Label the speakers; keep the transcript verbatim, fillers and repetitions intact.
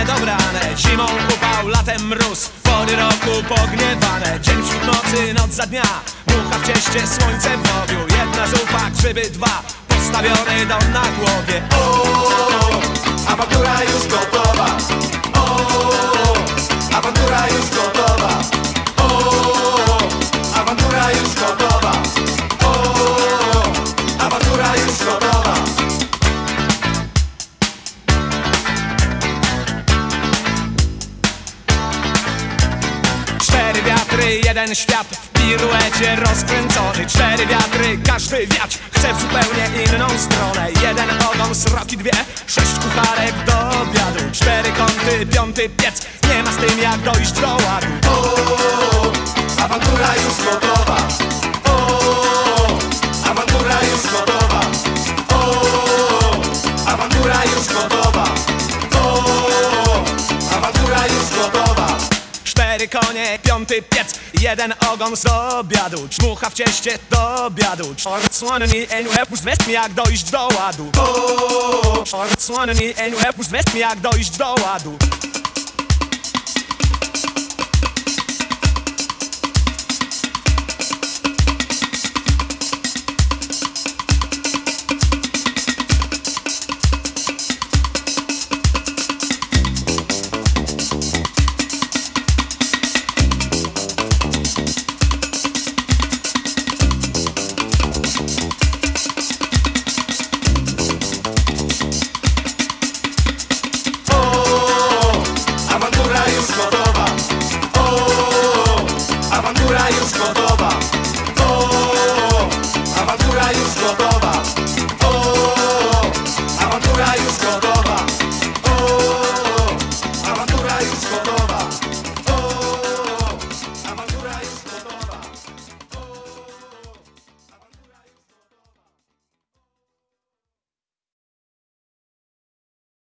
Speaker 1: dobrane. Zimą upał, latem mróz, pory roku pogniewane. Dzień wśród nocy, noc za dnia, mucha w cieście, słońce w ogiu. Jedna zupa, grzyby dwa, postawiony dom na głowie.
Speaker 2: O, awantura już gotowa. O, awantura już gotowa. O, awantura już gotowa. O, awantura już gotowa.
Speaker 1: Cztery wiatry, jeden świat w piruecie rozkręcony. Cztery wiatry, każdy wiać chce w zupełnie inną stronę. Jeden ogon, sroki dwie, sześć kucharek do obiadu. Cztery kąty, piąty piec, nie ma z tym jak dojść do ładu.
Speaker 2: O, awantura już gotowa. O, awantura już gotowa. O, awantura już gotowa. O, awantura już gotowa.
Speaker 1: Cztery konie, piąty piec, jeden ogon z obiadu. Czmucha w cieście do obiadu. Czort słonny, en łeb, west mi jak dojść do ładu.
Speaker 2: O,
Speaker 1: Czort słonny, en łeb, west mi jak dojść do ładu.